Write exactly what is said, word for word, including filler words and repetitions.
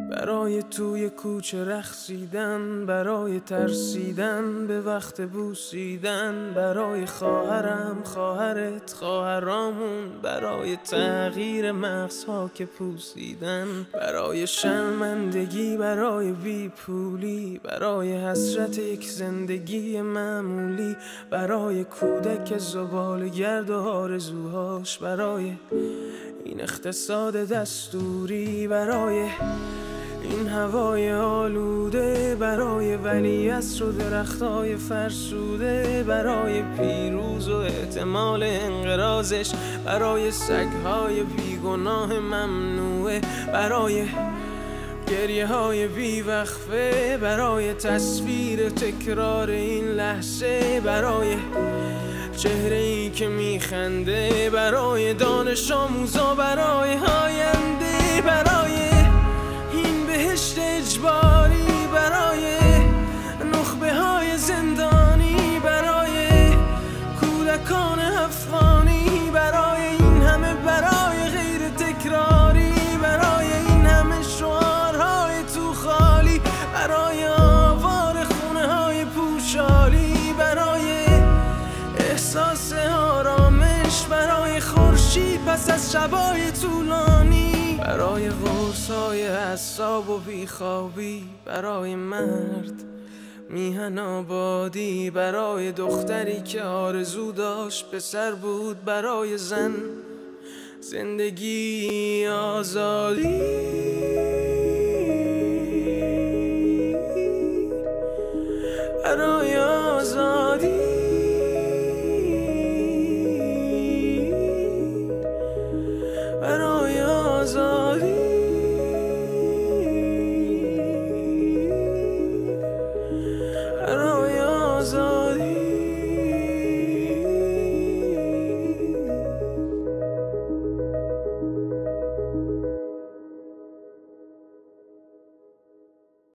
برای توی کوچه رقصیدن، برای ترسیدن به وقت بوسیدن، برای خواهرم خواهرت خواهرامون، برای تغییر مغزها که پوسیدن، برای شرمندگی برای بیپولی، برای حسرت یک زندگی معمولی، برای کودک زباله‌گرد و آرزوهاش، برای این اقتصاد دستوری، برای این هوای آلوده، برای ولیعصر و درختای فرسوده، برای پیروز و احتمال انقراضش، برای سگهای بیگناه ممنوعه، برای گریه های بیوقفه، برای تصویر تکرار این لحظه، برای چهره ای که میخنده، برای دانش آموزا، برای آینده، برای این بهشت اجباری، برای نخبه های زندانی، برای کودکان افغانی، برای این همه برای غیر تکراری، برای این همه شعارهای تو خالی، برای آوار خونه های پوشالی، برای احساس آرامش، برای خورشید پس از شبای طولانی، برای قرصای اعصاب و بیخوابی، برای مرد میهن آبادی، برای دختری که آرزو داشت پسر بود، برای زن زندگی آزادی.